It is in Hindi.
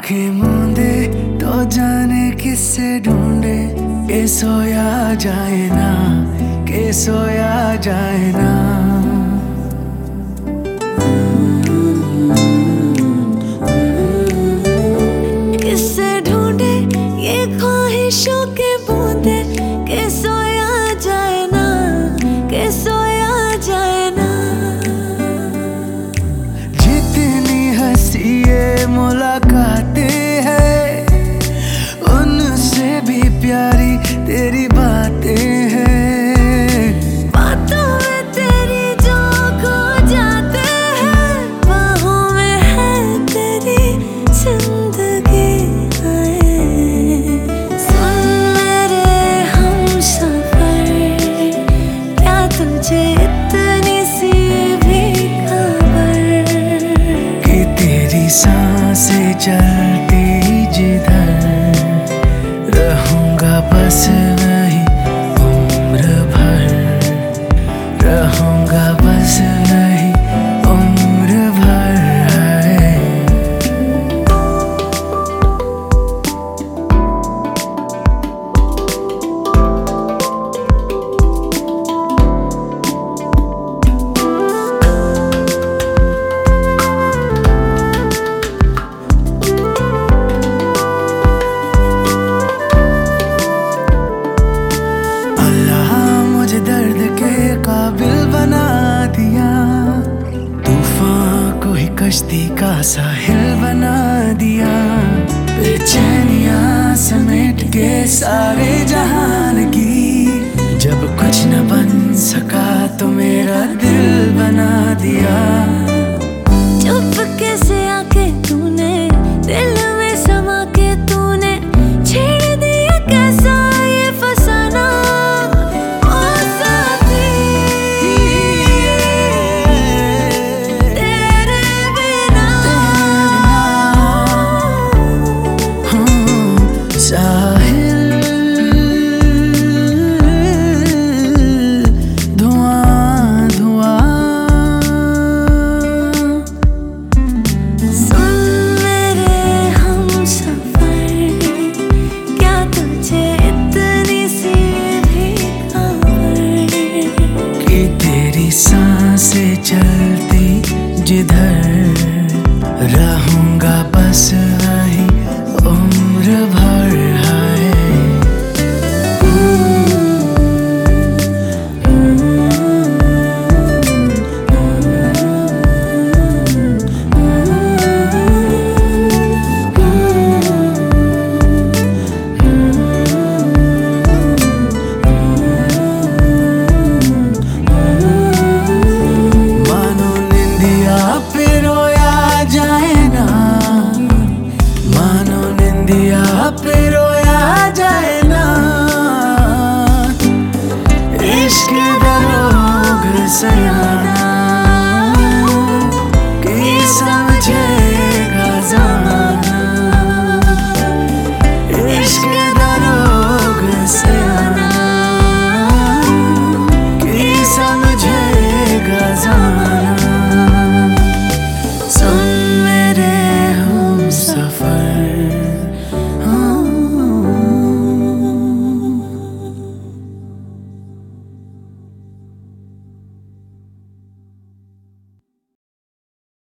आंखें मूंदे तो जाने किससे ढूंढे, के सोया जाए ना, के सोया जाए ना। किससे ढूंढे ये ख्वाहिशों के बूंदे, के सोया जाए ना, के सोया जाए ना। जितनी हंसी ये मुलाकातें हैं, उनसे भी प्यारी तेरी बातें हैं। बातों में तेरी जो खो जाते हैं, बाहों में है तेरी जिंदगी। सुन मेरे हमसफर, क्या तुझे इतनी सी भी खबर कि तेरी सांसें चलती जिधर, रहूंगा बस वही उम्र भर, रहूंगा बस वही उम्र भर है। दर्द के काबिल बना दिया, तूफान को ही कश्ती का साहिल बना दिया। बेचैनियां समेट के सारे जहान की, जब कुछ न बन सका तो मेरा दिल बना दिया। चुपके से आके तूने दिल में समा के तूने छेड़ दिया कैसा ये फसाना। सांसें चलती जिधर